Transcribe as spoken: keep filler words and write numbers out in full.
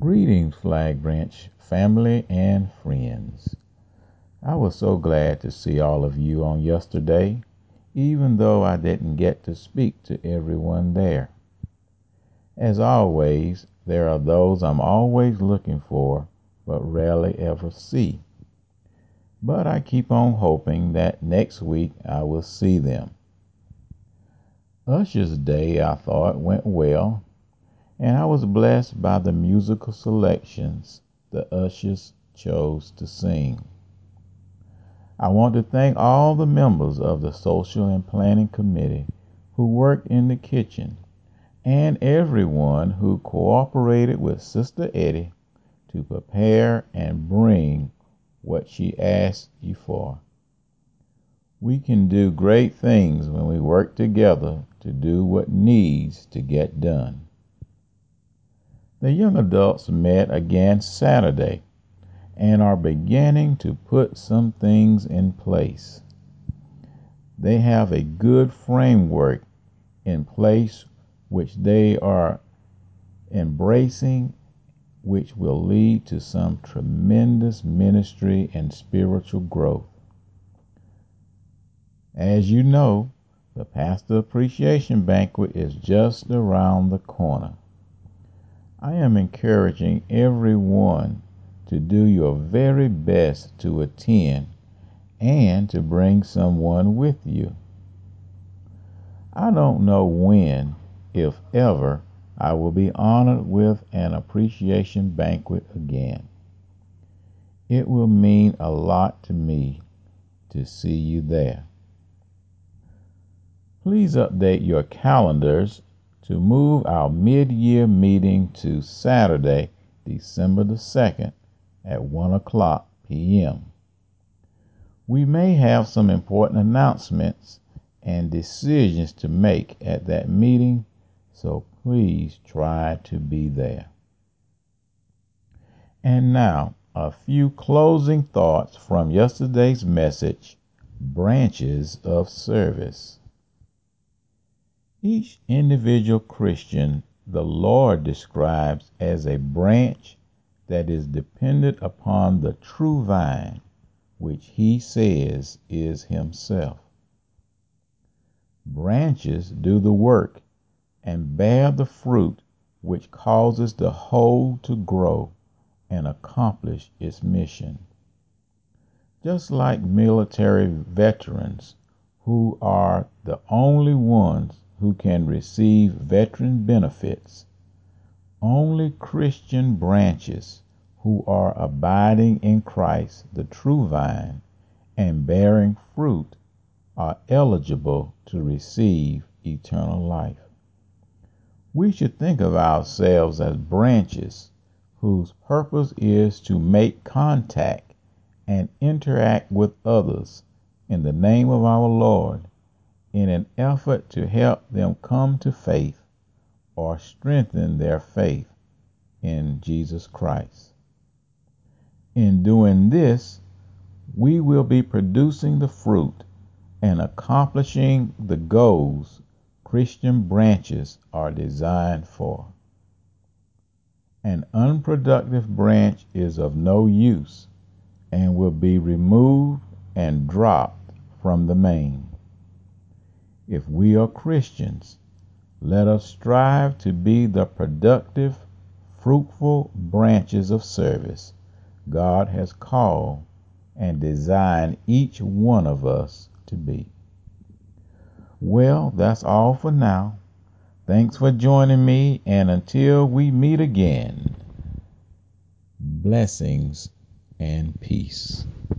Greetings, Flag Branch family and friends. I was so glad to see all of you on yesterday, even though I didn't get to speak to everyone there. As always, there are those I'm always looking for, but rarely ever see. But I keep on hoping that next week I will see them. Usher's Day, I thought, went well, and I was blessed by the musical selections the ushers chose to sing. I want to thank all the members of the Social and Planning Committee who worked in the kitchen and everyone who cooperated with Sister Eddie to prepare and bring what she asked you for. We can do great things when we work together to do what needs to get done. The young adults met again Saturday and are beginning to put some things in place. They have a good framework in place which they are embracing, which will lead to some tremendous ministry and spiritual growth. As you know, the Pastor Appreciation Banquet is just around the corner. I am encouraging everyone to do your very best to attend and to bring someone with you. I don't know when, if ever, I will be honored with an appreciation banquet again. It will mean a lot to me to see you there. Please update your calendars to move our mid-year meeting to Saturday, December the second at one o'clock p.m. We may have some important announcements and decisions to make at that meeting, so please try to be there. And now, a few closing thoughts from yesterday's message, Branches of Service. Each individual Christian the Lord describes as a branch that is dependent upon the true vine, which he says is himself. Branches do the work and bear the fruit which causes the whole to grow and accomplish its mission. Just like military veterans, who are the only ones who can receive veteran benefits, only Christian branches who are abiding in Christ, the true vine, and bearing fruit are eligible to receive eternal life. We should think of ourselves as branches whose purpose is to make contact and interact with others in the name of our Lord, in an effort to help them come to faith or strengthen their faith in Jesus Christ. In doing this, we will be producing the fruit and accomplishing the goals Christian branches are designed for. An unproductive branch is of no use and will be removed and dropped from the main. If we are Christians, let us strive to be the productive, fruitful branches of service God has called and designed each one of us to be. Well, that's all for now. Thanks for joining me, and until we meet again, blessings and peace.